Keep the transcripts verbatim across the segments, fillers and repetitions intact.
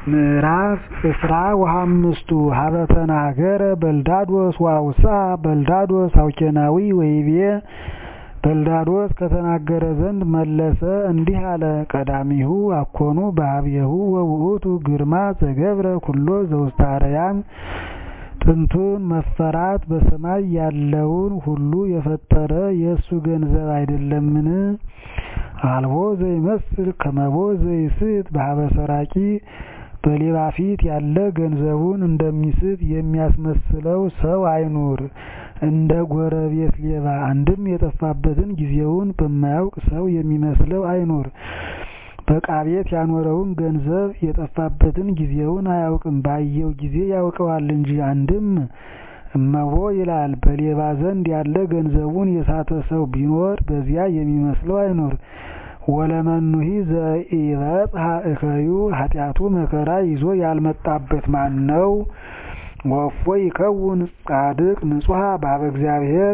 ምዕራፍ እስራ ወሐምስቱ ሀበ ተናገረ በልዳዶስ ወአውስአ በልዳዶስ አውቄናዊ ወይቤ በልዳዶስ ከተናገረ ዘንድ መለሰ እንዲህ አለ። ቀዳሚሁ አኮኑ በኀቤሁ ወውእቱ ግርማ ዘገብረ ኩሎ ዘውስተ አርያም ጥንቱን መፈራት በሰማይ ያለውን ሁሉ የፈጠረ የእሱ ገንዘብ አይደለምን? አልቦ ዘይመስል ከመቦ ዘይስት በኀበ ሰራቂ በሌባ ፊት ያለ ገንዘቡን እንደሚስት የሚያስመስለው ሰው አይኑር። እንደ ጎረቤት ሌባ አንድም የጠፋበትን ጊዜውን በማያውቅ ሰው የሚመስለው አይኑር። በዕቃ ቤት ያኖረውን ገንዘብ የጠፋበትን ጊዜውን አያውቅም፣ ባየው ጊዜ ያውቀዋል እንጂ። አንድም እመቦ ይላል፣ በሌባ ዘንድ ያለ ገንዘቡን የሳተ ሰው ቢኖር በዚያ የሚመስለው አይኑር። ወለመኑሂ ዘኢበጽሐ እከዩ ኃጢአቱ መከራ ይዞ ያልመጣበት ማን ነው? ወፎ ይከውን ጻድቅ ንጹሐ በኀበ እግዚአብሔር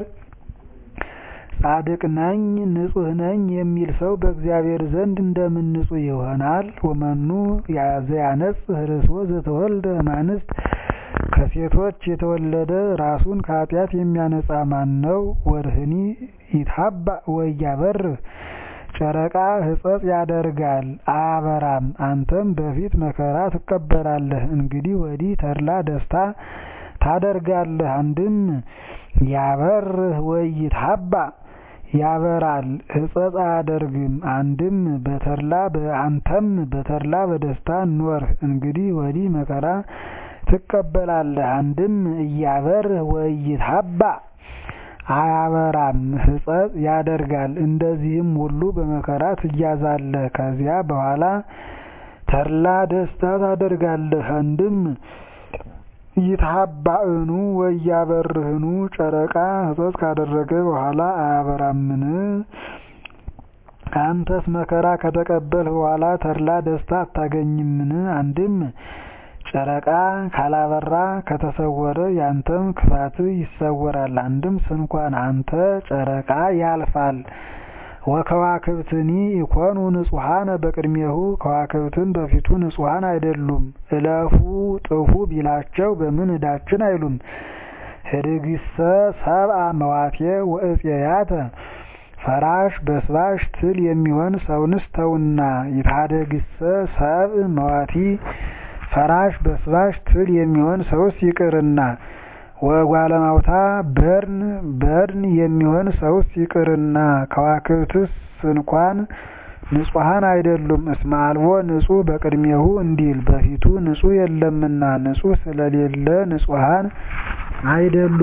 ጻድቅ ነኝ ንጹሕ ነኝ የሚል ሰው በእግዚአብሔር ዘንድ እንደምን ንጹሕ ይሆናል? ወመኑ ዘያነጽሕ ርእሶ ዘተወልደ እማንስት ከሴቶች የተወለደ ራሱን ከኃጢአት የሚያነጻ ማን ነው? ወርህኒ ይትሐባእ ወኢያበርህ ጨረቃ ሕጸጽ ያደርጋል አያበራም፣ አንተም በፊት መከራ ትቀበላለህ። እንግዲህ ወዲህ ተድላ ደስታ ታደርጋለህ። አንድም ያበርህ ወይትሐባእ ያበራል ሕጸጽ አያደርግም። አንድም በተድላ አንተም በተድላ በደስታ ኖርህ፣ እንግዲህ ወዲህ መከራ ትቀበላለህ። አንድም እያበርህ ወይትሐባእ አያበራም ሕጸጽ ያደርጋል። እንደዚህም ሁሉ በመከራ ትያዛለህ፣ ከዚያ በኋላ ተድላ ደስታ ታደርጋለህ። አንድም ይትሐባእኑ ወያበርህኑ ጨረቃ ሕጸጽ ካደረገ በኋላ አያበራምን? አንተስ መከራ ከተቀበልህ በኋላ ተድላ ደስታ አታገኝምን? አንድም ጨረቃ ካላበራ ከተሰወረ ያንተም ክፋት ይሰወራል። አንድም ስንኳን አንተ ጨረቃ ያልፋል። ወከዋክብትኒ ይኮኑ ንጹሐነ በቅድሜሁ ከዋክብትን በፊቱ ንጹሐን አይደሉም። እለፉ ጥፉ ቢላቸው በምን ዕዳችን አይሉም። ህድግሰ ሰብአ መዋቴ ወእፄያተ ፈራሽ በስባሽ ትል የሚሆን ሰውንስ ተውና። ይትሐደግሰ ሰብእ መዋቲ ፈራሽ በስባሽ ትል የሚሆን ሰውስ ይቅርና። ወጓለማውታ በርን በርን የሚሆን ሰውስ ይቅርና። ከዋክብትስ እንኳን ንጹሐን አይደሉም። እስመ አልቦ ንጹሕ በቅድሜሁ እንዲል በፊቱ ንጹሕ የለምና፣ ንጹሕ ስለሌለ ንጹሐን አይደሉም።